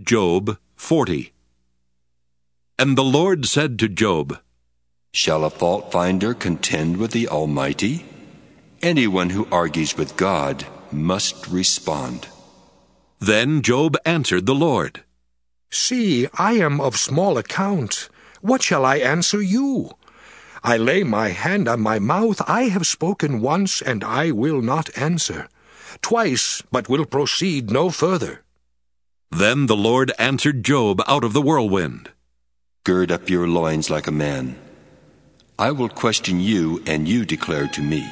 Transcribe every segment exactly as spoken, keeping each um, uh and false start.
Job forty. And the Lord said to Job, Shall a fault finder contend with the Almighty? Anyone who argues with God must respond. Then Job answered the Lord, See, I am of small account. What shall I answer you? I lay my hand on my mouth. I have spoken once, and I will not answer. Twice, but will proceed no further. Then the Lord answered Job out of the whirlwind. Gird up your loins like a man. I will question you, and you declare to me.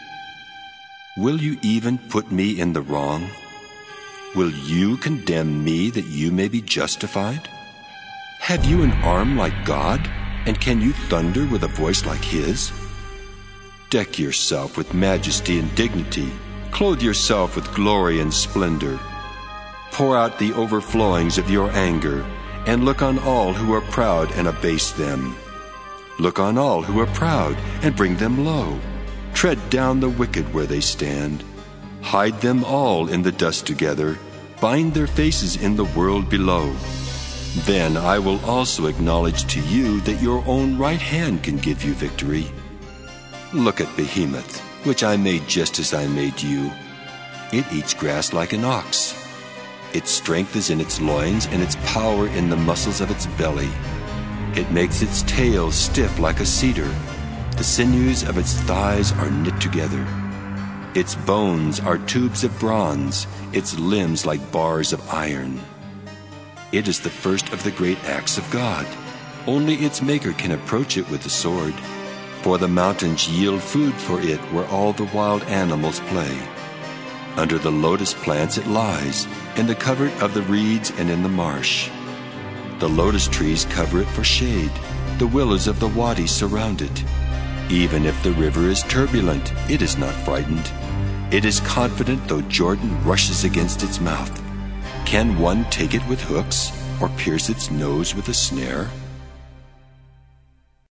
Will you even put me in the wrong? Will you condemn me that you may be justified? Have you an arm like God, and can you thunder with a voice like His? Deck yourself with majesty and dignity. Clothe yourself with glory and splendor. Pour out the overflowings of your anger, and look on all who are proud and abase them. Look on all who are proud and bring them low. Tread down the wicked where they stand. Hide them all in the dust together. Bind their faces in the world below. Then I will also acknowledge to you that your own right hand can give you victory. Look at Behemoth, which I made just as I made you. It eats grass like an ox. Its strength is in its loins, and its power in the muscles of its belly. It makes its tail stiff like a cedar. The sinews of its thighs are knit together. Its bones are tubes of bronze, its limbs like bars of iron. It is the first of the great acts of God. Only its maker can approach it with the sword. For the mountains yield food for it where all the wild animals play. Under the lotus plants it lies, in the covert of the reeds and in the marsh. The lotus trees cover it for shade. The willows of the wadi surround it. Even if the river is turbulent, it is not frightened. It is confident though Jordan rushes against its mouth. Can one take it with hooks or pierce its nose with a snare?